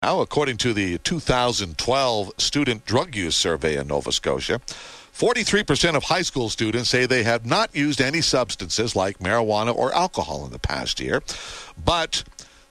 Now, according to the 2012 Student Drug Use Survey in Nova Scotia, 43% of high school students say they have not used any substances like marijuana or alcohol in the past year, but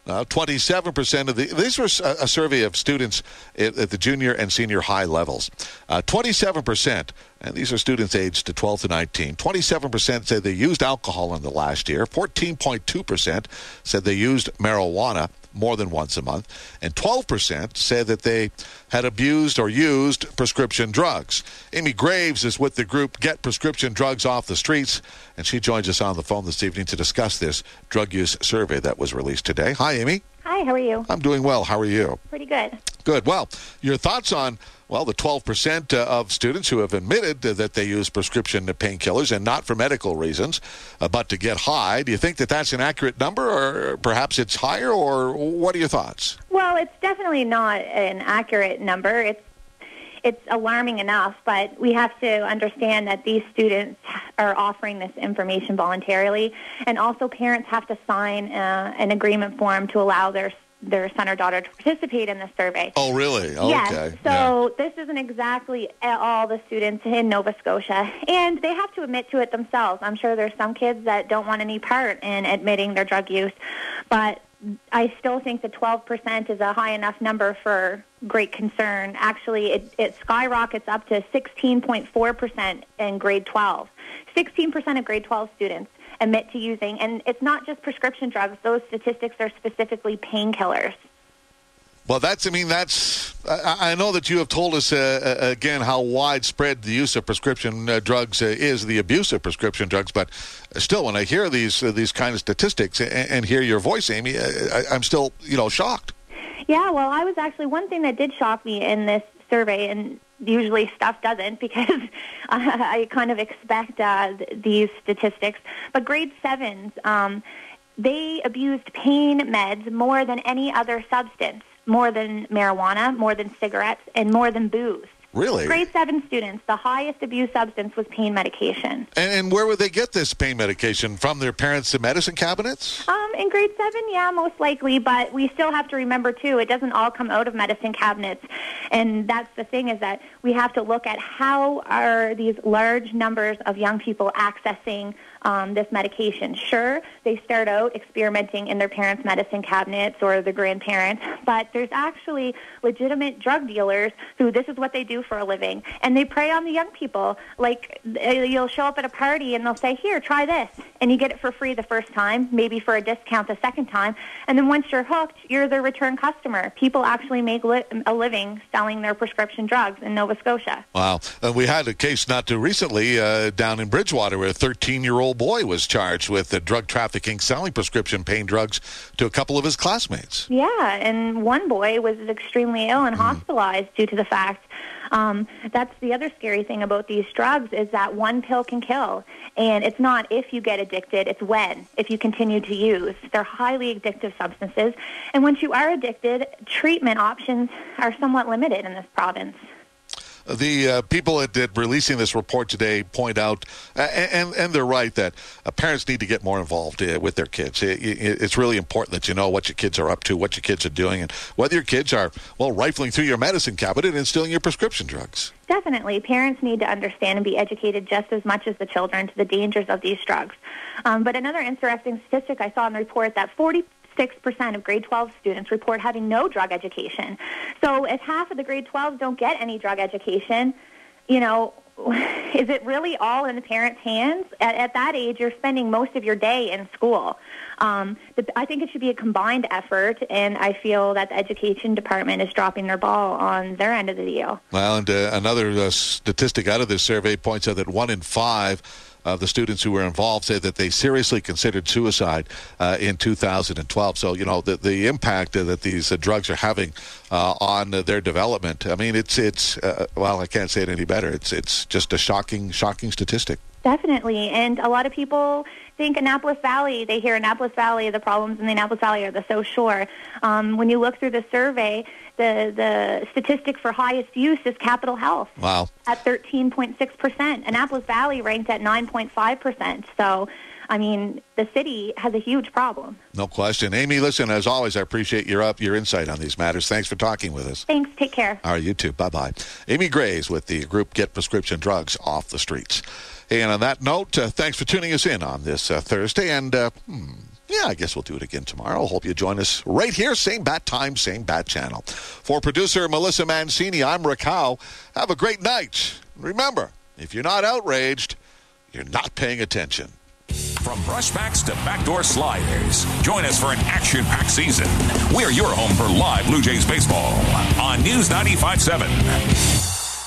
27% of these were a survey of students at the junior and senior high levels. 27%, and these are students aged 12 to 19, 27% said they used alcohol in the last year, 14.2% said they used marijuana more than once a month, and 12% said that they had abused or used prescription drugs. Amy Graves is with the group Get Prescription Drugs Off the Streets, and she joins us on the phone this evening to discuss this drug use survey that was released today. Hi, Amy. Hi, how are you? I'm doing well. How are you? Pretty good. Good. Well, your thoughts on, the 12% of students who have admitted that they use prescription painkillers and not for medical reasons, but to get high. Do you think that that's an accurate number, or perhaps it's higher, or what are your thoughts? Well, it's definitely not an accurate number. It's alarming enough, but we have to understand that these students are offering this information voluntarily, and also parents have to sign an agreement form to allow their son or daughter to participate in the survey. Oh, really? Oh, yes. Okay. So This isn't exactly all the students in Nova Scotia, and they have to admit to it themselves. I'm sure there's some kids that don't want any part in admitting their drug use, but I still think that 12% is a high enough number for great concern. Actually, it skyrockets up to 16.4% in grade 12. 16% of grade 12 students admit to using, and it's not just prescription drugs. Those statistics are specifically painkillers. Well, I know that you have told us, again, how widespread the use of prescription drugs is, the abuse of prescription drugs, but still, when I hear these kind of statistics and hear your voice, Amy, I'm still, shocked. Yeah, well, one thing that did shock me in this survey, and usually stuff doesn't because I kind of expect these statistics, but grade 7s, they abused pain meds more than any other substance. More than marijuana, more than cigarettes, and more than booze. Really? Grade 7 students, the highest abused substance was pain medication. And where would they get this pain medication? From their parents' medicine cabinets? In grade 7, yeah, most likely, but we still have to remember, too, it doesn't all come out of medicine cabinets. And that's the thing, is that we have to look at how are these large numbers of young people accessing this medication. Sure, they start out experimenting in their parents' medicine cabinets or their grandparents, but there's actually legitimate drug dealers who this is what they do for a living, and they prey on the young people. Like, you'll show up at a party and they'll say, here, try this, and you get it for free the first time, maybe for a discount the second time, and then once you're hooked, you're their return customer. People actually make a living selling their prescription drugs in Nova Scotia. Wow. We had a case not too recently down in Bridgewater where a 13-year-old boy was charged with drug trafficking, selling prescription pain drugs to a couple of his classmates. Yeah, and one boy was extremely ill and hospitalized due to the fact. That's the other scary thing about these drugs, is that one pill can kill. And it's not if you get addicted, it's when, if you continue to use. They're highly addictive substances. And once you are addicted, treatment options are somewhat limited in this province. The people that releasing this report today point out, and they're right, that parents need to get more involved with their kids. It's really important that you know what your kids are up to, what your kids are doing, and whether your kids are, rifling through your medicine cabinet and stealing your prescription drugs. Definitely. Parents need to understand and be educated just as much as the children to the dangers of these drugs. But another interesting statistic I saw in the report, that 46% of grade 12 students report having no drug education. So if half of the grade 12s don't get any drug education, is it really all in the parents' hands? At that age, you're spending most of your day in school. I think it should be a combined effort, and I feel that the education department is dropping their ball on their end of the deal. Well, and another statistic out of this survey points out that 1 in 5 of the students who were involved say that they seriously considered suicide in 2012. So, the impact that these drugs are having on their development, I mean, it's I can't say it any better. It's just a shocking statistic. Definitely. And a lot of people think Annapolis Valley, they hear Annapolis Valley, the problems in the Annapolis Valley are the South Shore. When you look through the survey, the statistic for highest use is Capital Health. Wow. At 13.6%. Annapolis Valley ranked at 9.5%. So I mean, the city has a huge problem. No question. Amy, listen, as always, I appreciate your insight on these matters. Thanks for talking with us. Thanks. Take care. All right, you too. Bye-bye. Amy Grays with the group Get Prescription Drugs Off the Streets. And on that note, thanks for tuning us in on this Thursday. And, I guess we'll do it again tomorrow. Hope you join us right here. Same bat time, same bat channel. For producer Melissa Mancini, I'm Rick Howe. Have a great night. Remember, if you're not outraged, you're not paying attention. From brushbacks to backdoor sliders, join us for an action-packed season. We're your home for live Blue Jays baseball on News 95.7.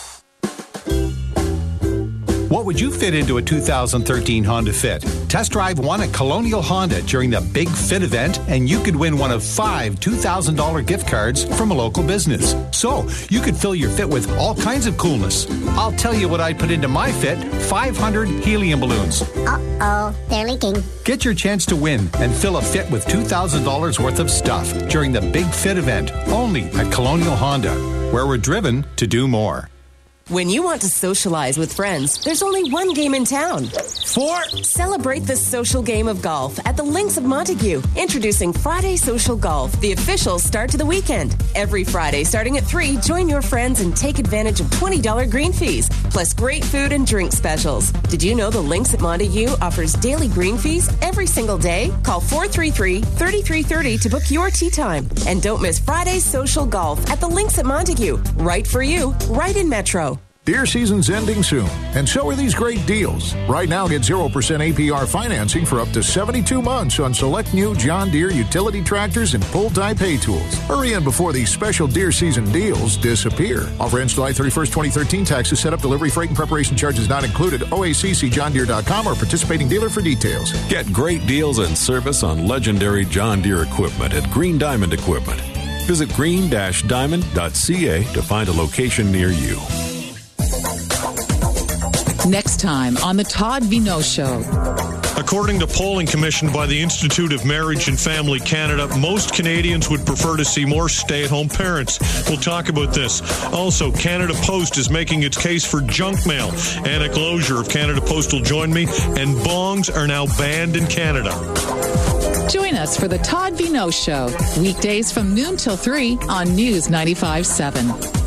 What would you fit into a 2013 Honda Fit? Test drive one at Colonial Honda during the Big Fit event, and you could win one of 5 $2,000 gift cards from a local business. So, you could fill your Fit with all kinds of coolness. I'll tell you what I'd put into my Fit, 500 helium balloons. Uh-oh, they're leaking. Get your chance to win and fill a Fit with $2,000 worth of stuff during the Big Fit event, only at Colonial Honda, where we're driven to do more. When you want to socialize with friends, there's only one game in town. Celebrate the social game of golf at the Links of Montague. Introducing Friday Social Golf, the official start to the weekend. Every Friday, starting at 3, join your friends and take advantage of $20 green fees, plus great food and drink specials. Did you know the Links at Montague offers daily green fees every single day? Call 433-3330 to book your tee time. And don't miss Friday's Social Golf at the Links at Montague. Right for you, right in Metro. Deer season's ending soon, and so are these great deals. Right now, get 0% APR financing for up to 72 months on select new John Deere utility tractors and pull-type hay tools. Hurry in before these special deer season deals disappear. Offer ends July 31st, 2013. Taxes, setup, delivery, freight, and preparation charges not included. OACCJohnDeere.com or participating dealer for details. Get great deals and service on legendary John Deere equipment at Green Diamond Equipment. Visit green-diamond.ca to find a location near you. Next time on the Todd Vino Show. According to polling commissioned by the Institute of Marriage and Family Canada, most Canadians would prefer to see more stay-at-home parents. We'll talk about this. Also, Canada Post is making its case for junk mail. Anna Glozier of Canada Post will join me, and bongs are now banned in Canada. Join us for the Todd Vino Show, weekdays from noon till 3 on News 95.7.